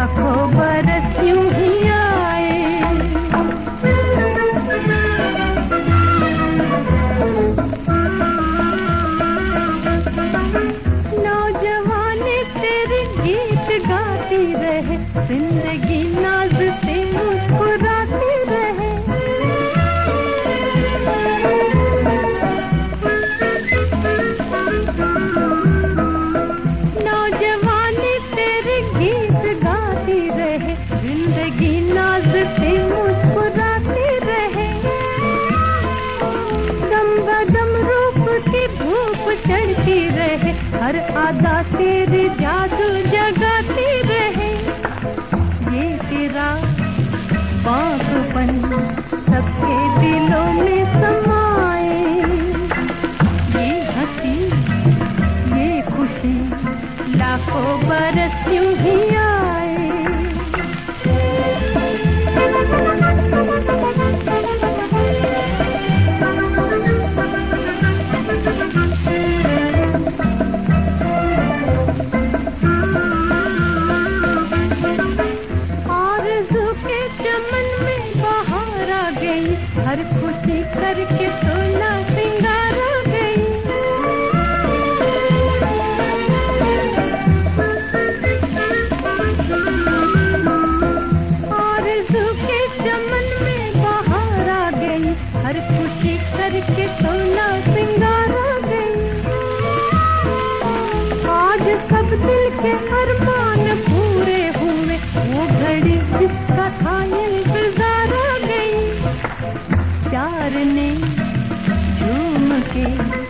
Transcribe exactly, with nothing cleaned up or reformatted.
लाखों बरस यूं ही आए। नौजवानी तेरे गीत गाती रहे, जिंदगी नाज से मुस्कुराती रहे। नौजवानी तेरे गीत गाती रहे, जिंदगी नाज से मुस्कुराती रहे। दम बदम रूप की धूप चढ़ती रहे, हर आदा तेरे जादू जगाती रहे। ये तेरा बाँझपन सबके दिलों में समाए, ये हंसी ये खुशी लाखों बरस यूं ही आए। हर खुशी करके सोना सिंगार गई। आरज़ू के चमन में बहार आ गई, हर खुशी करके सोना सिंगार गई। आज सब दिल के अरमान पूरे हुए, वो घड़ी जिसका था इंतजार आ गई। प्यार ने झूम के